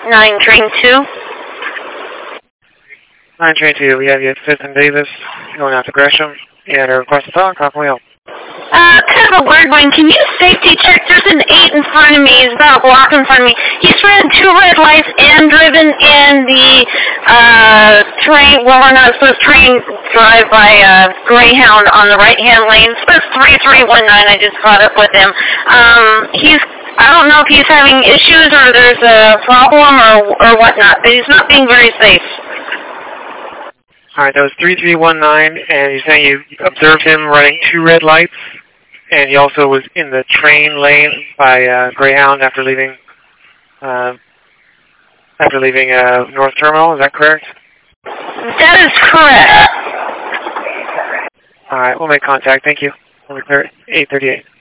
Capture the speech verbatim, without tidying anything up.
nine Train two. nine Train two, we have you at fifth and Davis, going out to Gresham. Yeah, to request to talk, how can we help? Uh, kind of a weird one. Can you safety check? There's an eight in front of me. He's about a block in front of me. He's ran two red lights and driven in the, uh, train, well, we're not supposed to train drive by, uh, Greyhound on the right-hand lane. It's supposed three three one nine. I just caught up with him. Um, he's, I don't know if he's having issues or there's a problem or, or whatnot, but he's not being very safe. All right, that was three three one nine, and you're saying you observed him running two red lights, and he also was in the train lane by uh, Greyhound after leaving uh, after leaving uh, North Terminal. Is that correct? That is correct. All right, we'll make contact. Thank you. We'll be clear at eight thirty-eight.